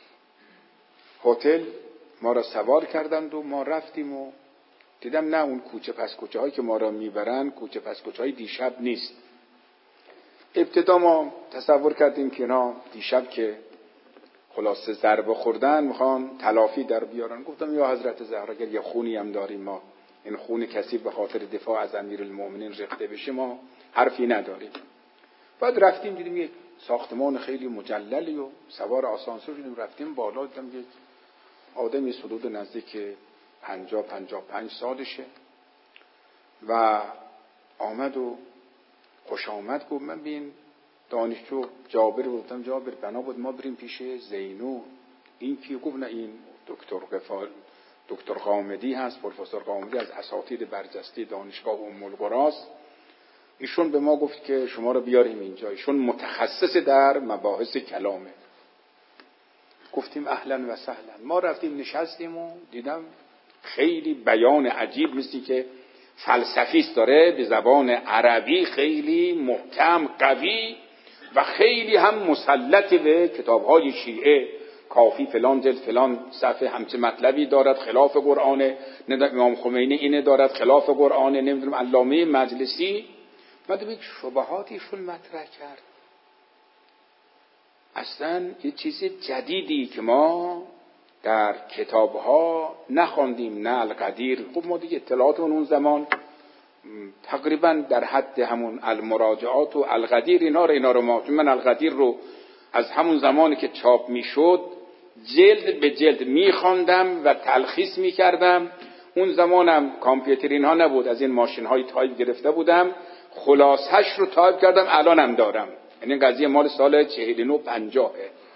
هتل، ما را سوار کردند و ما رفتیم و دیدم نه اون کوچه پس کوچه هایی که ما را میبرن کوچه پس کوچه های دیشب نیست. ابتدا ما تصور کردیم که اینا دیشب که خلاصه ضربه خوردن میخوان تلافی در بیارن. گفتم یا حضرت زهرا اگر یه خونی هم داریم، ما این خون کسی به خاطر دفاع از امیرالمومنین ریخته بشه ما حرفی نداریم. بعد رفتیم دیدیم یک ساختمان خیلی مجللی و سوار آسانسور شدیم، رفتیم بالا، دیدم یک آدمی حدود نزدیک 50-55 سالشه و آمد و خوش آمد گفت من بین دانشجو جابر گفتم جابر بنا بود ما بریم پیش زینو. این کی؟ گفت نه این دکتر غامدی هست، پروفسور غامدی از اساتید برجسته دانشگاه ام القری است. ایشون به ما گفت که شما رو بیاریم اینجا، ایشون متخصص در مباحث کلامه. گفتیم اهلا و سهلا. ما رفتیم نشستیم و دیدم خیلی بیان عجیب، مثلی که فلسفیست داره به زبان عربی، خیلی محکم قوی و خیلی هم مسلط به کتاب‌های شیعه، کافی فلان جلد فلان صفحه همچه مطلبی دارد، خلاف قرآن، امام خمینی اینه دارد خلاف قرآن، نمیدونم علامه مجلسی. بعد یک شبهاتیشون مطرح کرد. اصلا یه چیز جدیدی که ما در کتاب‌ها نخواندیم. نه القدیر، خب ما دیگه اطلاعاتمون اون زمان تقریبا در حد همون المراجعات و القدیر اینا رو ما، من القدیر رو از همون زمانی که چاپ میشد جلد به جلد میخواندم و تلخیص میکردم. اون زمانم کامپیوتر اینها نبود، از این ماشین های تایپ گرفته بودم، خلاصش رو تایپ کردم، الانم دارم. یعنی این قضیه مال سال 49-50.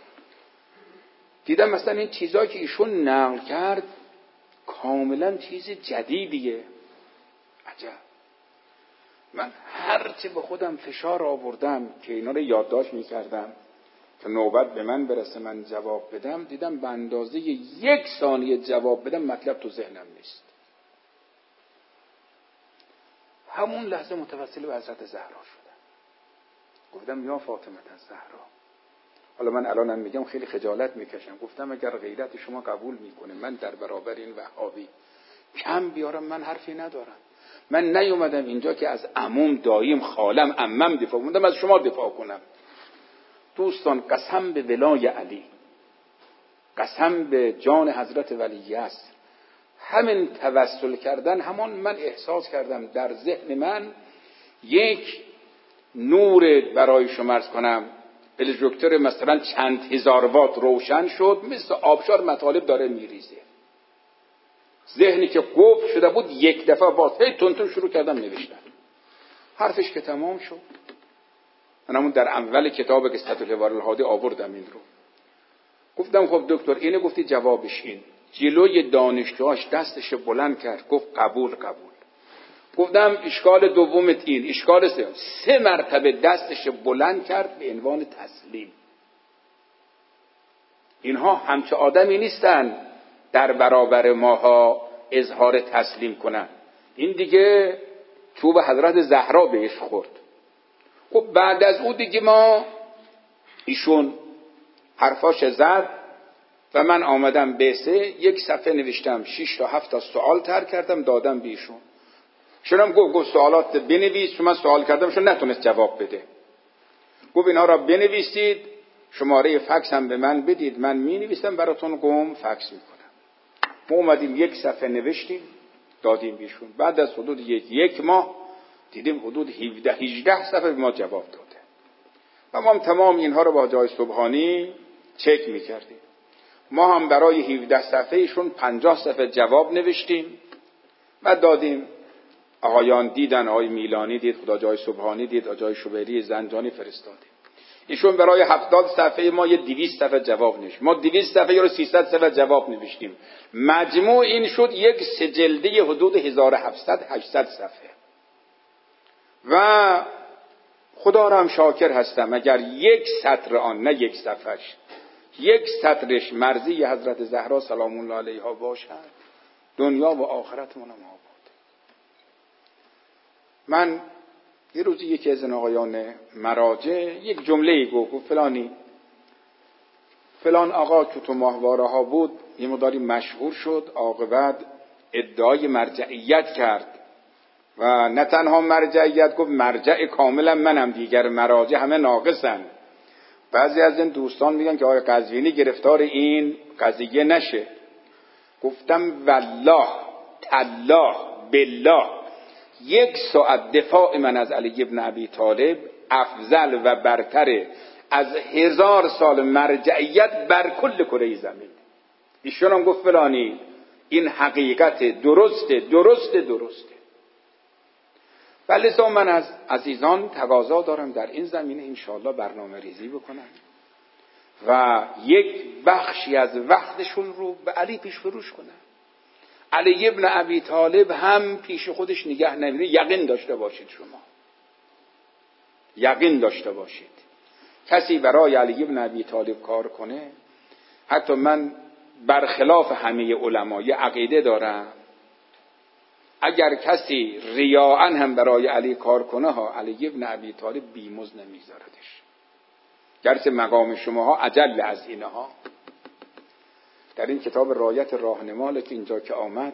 دیدم مثلا این چیزایی که ایشون نقل کرد کاملا چیز جدیدیه. عجب. من هرچه به خودم فشار آوردم که اینا رو یادداشت میکردم که نوبت به من برسه من جواب بدم، دیدم به اندازه 1 ثانیه جواب بدم مطلب تو ذهنم نیست. همون لحظه متوسل به حضرت زهرا شدم. گفتم یا فاطمه الزهرا. حالا من الانم میگم خیلی خجالت میکشم. گفتم اگر غیرت شما قبول میکنه من در برابر این وهابی کم بیارم، من حرفی ندارم. من نیومدم اینجا که از عموم، داییم، خالم، عمم دفاع کنم، از شما دفاع کنم. دوستان قسم به ولای علی، قسم به جان حضرت ولی است، همین توسل کردن، همان من احساس کردم در ذهن من یک نور برای شما عرض کنم پروژکتور مثلا چند هزار وات روشن شد، مثل آبشار مطالب داره میریزه. ذهنی که قفل شده بود یک دفعه باز، هی تون شروع کردم نوشتن. حرفش که تمام شد، من همون در اول کتاب قصة الحوار الهادی آوردم این رو. گفتم خب دکتر اینه گفتی جوابش این. جلوی دانشجوهاش دستش بلند کرد گفت قبول. گفتم اشکال دومت این، اشکال سوم. 3 مرتبه دستش بلند کرد به عنوان تسلیم. اینها همچه آدمی نیستن در برابر ماها اظهار تسلیم کنن. این دیگه چوب حضرت زهرا بهش خورد. خب بعد از او دیگه ما ایشون حرفاش زد و من آمدم بسه 1 صفحه نوشتم، 6 تا 7 تا سوال طرح کردم دادم به ایشون. شونم گفت سوالات بنویس، چون من سوال کردم شون نتونست جواب بده. گفت اینها را بنویسید، شماره فکس هم به من بدید، من می نویسم براتون فکس میکنم. ما اومدیم 1 صفحه نوشتیم دادیم بیشون. بعد از حدود یک ماه دیدیم حدود 17-18 صفحه به ما جواب داده. و ما هم تمام اینها رو با جای سبحانی چک میکردیم. ما هم برای 17 صفحهشون 50 صفحه جواب نوشتیم و دادیم. آقایان دیدن، آقای میلانی دید، خدا جای سبحانی دید، آقای شبیری زنجانی فرستادیم. ایشون برای 70 صفحه ما یه 200 صفحه جواب نوشت. ما 200 صفحه رو 300 صفحه جواب نوشتیم. مجموع این شد یک سجلده حدود 1700-800 صفحه. و خدا را هم شاکر هستم اگر 1 سطر آن، نه 1 صفحش، 1 سطرش مرضی حضرت زهرا سلام الله علیها باشد، دنیا و آخرتمون هم آباد. من یه روزی یکی از آقایان مراجع یک جمله‌ای گفت فلان آقا که تو ماهواره ها بود یه مقداری مشهور شد، عاقبت ادعای مرجعیت کرد و نه تنها مرجعیت گفت مرجع کاملا منم، دیگر مراجع همه ناقصن. بعضی از این دوستان میگن که آقای قزوینی گرفتار این قضیه نشه. گفتم والله تالله بالله 1 ساعت دفاع من از علی ابن ابی طالب افضل و برتر از 1000 سال مرجعیت بر کل کره زمین. ایشون هم گفت فلانی این حقیقت درسته. ولی من از عزیزان تقاضا دارم در این زمینه انشاءالله برنامه ریزی بکنم و یک بخشی از وقتشون رو به علی پیش فروش کنم. علی ابن ابی طالب هم پیش خودش نگه نمیره. یقین داشته باشید، شما یقین داشته باشید کسی برای علی ابن ابی طالب کار کنه، حتی من برخلاف همه علما یه عقیده دارم، اگر کسی ریاءً هم برای علی کار کنه ها، علی ابن ابی طالب بیمزد نمیذاردش، گرچه مقام شماها اجل از اینها. در این کتاب رایت راهنما که اینجا که آمد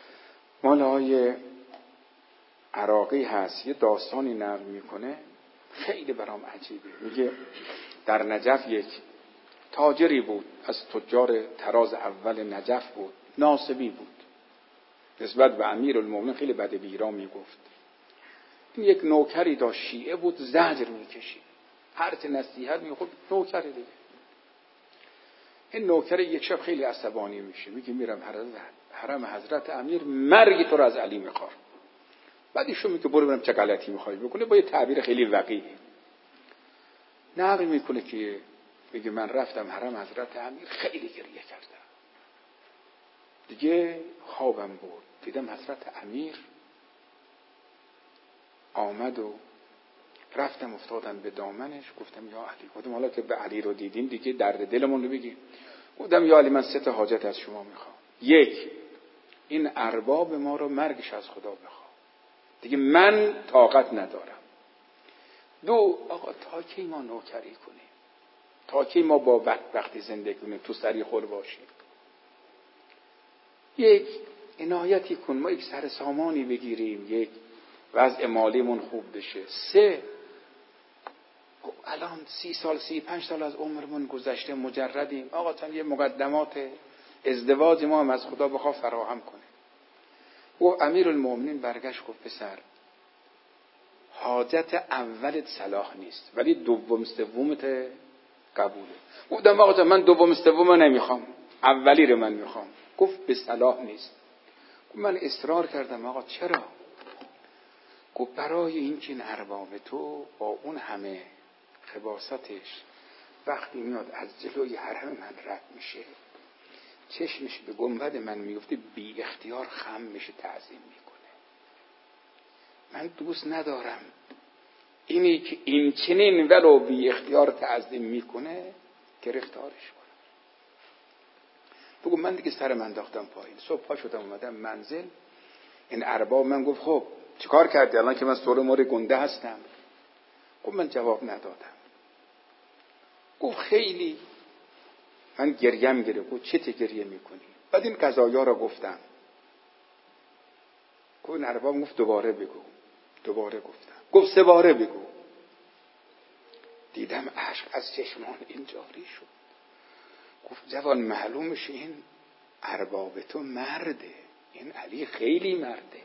مال آقای عراقی هست، یه داستانی نقل میکنه خیلی برام عجیبه. میگه در نجف یک تاجری بود، از تجار تراز اول نجف بود، ناصبی بود، نسبت به امیرالمومنین خیلی بد بیرا میگفت. این یک نوکری داشت شیعه بود، زجر میکشید، هر چه نصیحت میگفت نوکر دیگه. این نوکر یک شب خیلی عصبانی میشه، میگه میرم حرم حضرت امیر، مرگ تو رو از علی میخوام. بعد ایشون میگه برو ببینم چه غلطی میخوای بکنه، با یه تعبیر خیلی وقیحی نقل میکنه که میگه من رفتم حرم حضرت امیر، خیلی گریه کردم، دیگه خوابم بود، دیدم حضرت امیر آمد و رفتم افتادم به دامنش، گفتم یا علی، گفتم حالا که به علی رو دیدیم دیگه درد دلمون رو بگیم. گفتم یا علی، من 3 حاجت از شما میخوام. 1، این ارباب ما رو مرگش از خدا بخواه، دیگه من طاقت ندارم. 2، آقا تا کی ما نوکری کنیم؟ تا کی ما با بدبختی زندگی کنیم، تو سری خور باشیم؟ 1، عنایتی کن، ما یک سر سامانی بگیریم، یک وضع مالیمون خوب بشه. 3، الان 30 سال 35 سال از عمرمون گذشته، مجردیم، آقا تا یه مقدمات ازدواج ما هم از خدا بخواه فراهم کنه. و امیرالمومنین برگشت گفت پسر، حاجت اولت صلاح نیست، ولی دوم سومت قبوله. گفتم آقا من دوم سوم نمیخوام، اولی رو من میخوام. گفت به صلاح نیست. گفت من اصرار کردم آقا چرا؟ گفت برای اینکه این ارباب تو با اون همه خباثتش وقتی میاد از جلوی حرم من رد میشه، چشمش به گنبد من میفته، بی اختیار خم میشه، تعظیم میکنه. من دوست ندارم اینی که این چنین ولو بی اختیار تعظیم میکنه گرفتارش کنم. بگو من دیگه سرم انداختم پایین، صبح پا شدم اومدم منزل. این ارباب من گفت خب چیکار کردی الان که من سر مور گنده هستم؟ گفت من جواب ندادم. گفت خیلی من گریم گرفت. گفت چه گریه میکنی؟ بعد این قضایا را گفتم. گفت ارباب گفت دوباره بگو. دوباره گفتم. گفت 3 باره بگو. دیدم اشک از چشمان این جاری شد. گفت جوان معلومش این ارباب تو مرده، این علی خیلی مرده.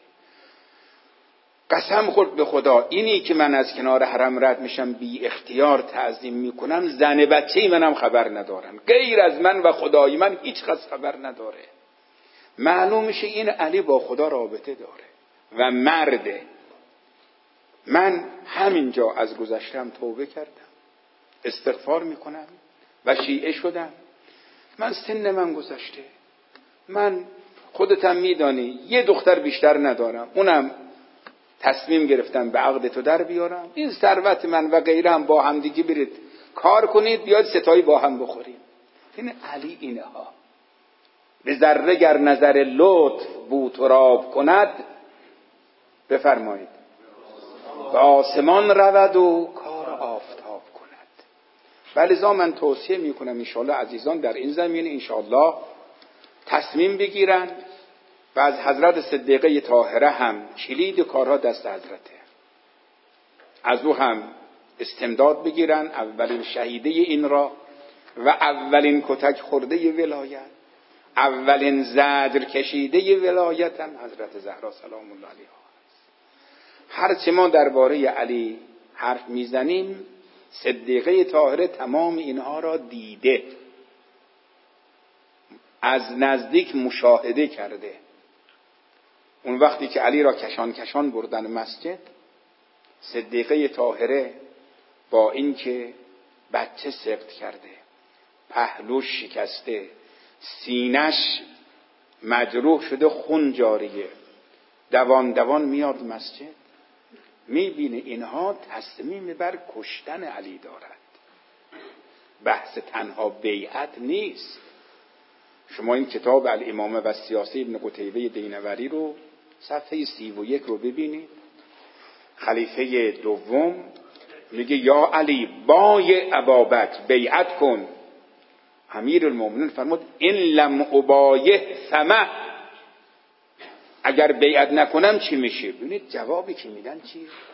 قسم خورد به خدا اینی که من از کنار حرم رد میشم بی اختیار تعظیم میکنم، زن بچه‌ای منم خبر ندارن، غیر از من و خدای من هیچ کس خبر نداره. معلوم میشه این علی با خدا رابطه داره و مرده. من همینجا از گذشتم توبه کردم، استغفار میکنم و شیعه شدم. من سن من گذشته، من خودتم میدانی یه دختر بیشتر ندارم، اونم تصمیم گرفتم به عقد تو در بیارم. این ثروت من و غیره هم با هم دیگه برید کار کنید، بیاد ستایی با هم بخوریم. این علی اینها به ذره گر نظر لطف بو تراب کند، بفرمایید به آسمان رود و کار آفتاب کند. ولذا من توصیه میکنم انشاءالله عزیزان در این زمینه انشاءالله تصمیم بگیرن و از حضرت صدیقه طاهره هم کلید کارها دست حضرته، از او هم استمداد بگیرن، اولین شهیده این را و اولین کتک خورده ولایت، اولین زجر کشیده ولایت هم حضرت زهرا سلام الله علیها است. هرچه ما درباره علی حرف میزنیم، صدیقه طاهره تمام اینها را دیده، از نزدیک مشاهده کرده. اون وقتی که علی را کشان کشان بردن مسجد، صدیقه طاهره با اینکه بچه سقط کرده، پهلوش شکسته، سینش مجروح شده، خون جاریه، دوان دوان میاد مسجد، میبینه اینها تصمیم بر کشتن علی دارد. بحث تنها بیعت نیست. شما این کتاب الامامه و سیاسی ابن قتیبه دینوری رو صفحه 31 رو ببینید. خلیفه دوم میگه یا علی بای ابابکر، بیعت کن. امیرالمومنین فرمود این لم ابایه سمع، اگر بیعت نکنم چی میشه؟ ببینید جوابی که میدن چیه؟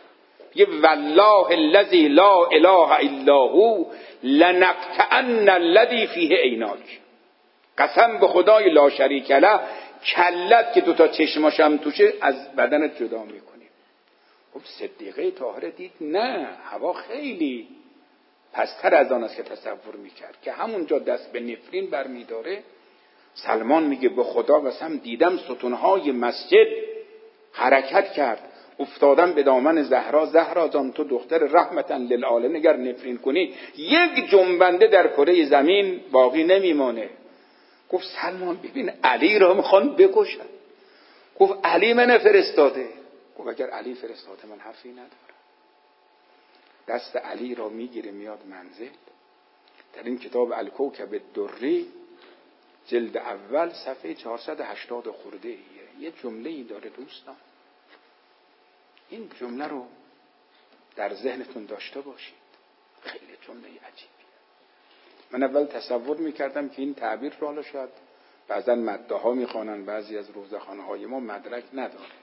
یه والله الذی لا اله الا هو لنقطعن الذی فیه عیناک، قسم به خدای لا شریک له کلت که دوتا چشماشم توشه از بدنت جدا میکنیم. خب صدیقه طاهره دید نه، هوا خیلی پستر از آن است که تصور میکرد، که همونجا دست به نفرین برمیداره. سلمان میگه به خدا قسم دیدم ستونهای مسجد حرکت کرد، افتادم به دامن زهرا. زهرا جان تو دختر رحمتا للعالمین، اگر نفرین کنی یک جنبنده در کره زمین باقی نمیمانه. گفت سلمان ببین علی را میخوان بکشن. گفت علی من فرستاده. گفت اگر علی فرستاده من حرفی ندارم. دست علی را میگیره میاد منزل. در این کتاب الکوکب الدری جلد اول صفحه 480 خورده یه جمله‌ای داره دوستان، این جمله رو در ذهنتون داشته باشید، خیلی جمله عجیبیه. من اول تصور میکردم که این تعبیر رو حالا شاید بعضا مداها میخوانن، بعضی از روزخانه های ما مدرک نداره.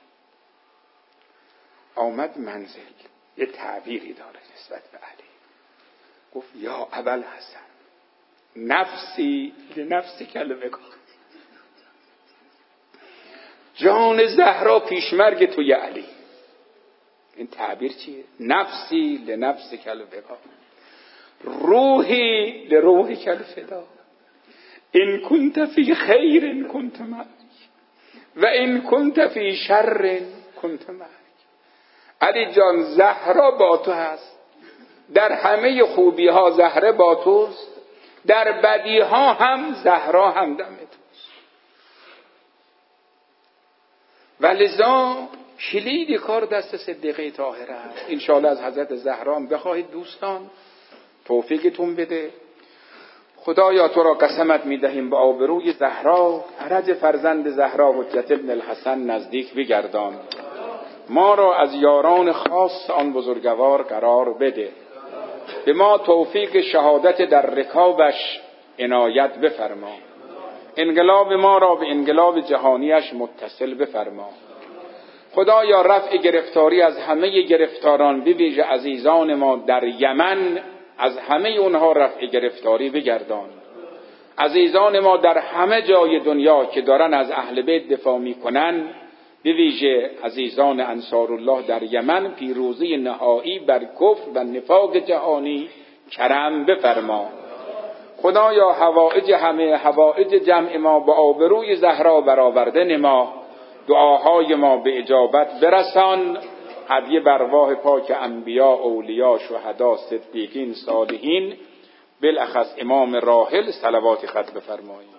آمد منزل، یه تعبیری داره نسبت به علی. گفت یا ابوالحسن نفسی لنفسی کلمه کن، جان زهرا پیشمرگ توی علی. این تعبیر چیه؟ نفسی لنفسی کلمه کن، روحی لروحی کل فدا، این کنت فی خیر کنت معک و این کنت فی شر کنت معک. علی جان زهرا با تو هست، در همه خوبی ها زهره با توست، در بدی ها هم زهرا همدم توست. ولذا کلید کار دست صدیقه طاهره است. انشاءالله از حضرت زهرا هم بخواهید دوستان، توفیقتون بده. خدایا تو را قسمت میدهیم به آبروی زهرا، فرج فرزند زهرا حجت ابن الحسن نزدیک بگردان، ما را از یاران خاص آن بزرگوار قرار بده، به ما توفیق شهادت در رکابش عنایت بفرما، انقلاب ما را به انقلاب جهانیش متصل بفرما. خدایا رفع گرفتاری از همه گرفتاران، به ویژه عزیزان ما در یمن، از همه اونها رفع گرفتاری بگردان. عزیزان ما در همه جای دنیا که دارن از اهل بیت دفاع میکنن، به ویژه عزیزان انصارالله در یمن، پیروزی نهایی بر کفر و نفاق جهانی کرم بفرما. خدایا حوائج همه حوائج جمع ما با آبروی زهرا برآورده نما، دعاهای ما به اجابت برسان، هدیه بر ارواح پاک انبیا، اولیا، شهدا، صدیقین، صالحین، بالاخص امام راحل صلوات ختم بفرمایید.